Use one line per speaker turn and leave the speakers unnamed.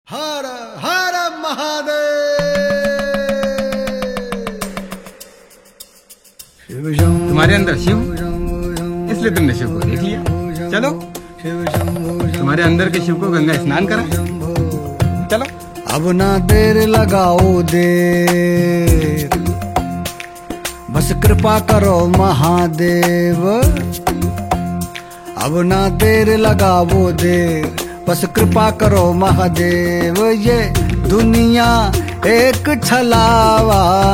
हर हर महादेव।
तुम्हारे अंदर शिव, इसलिए तुमने शिव को देख लिया। चलो तुम्हारे अंदर के शिव को गंगा स्नान करा। चलो।
अब ना देर लगाओ देर, बस कृपा करो महादेव। अब ना देर लगाओ देर, बस कृपा करो महादेव। ये दुनिया एक छलावा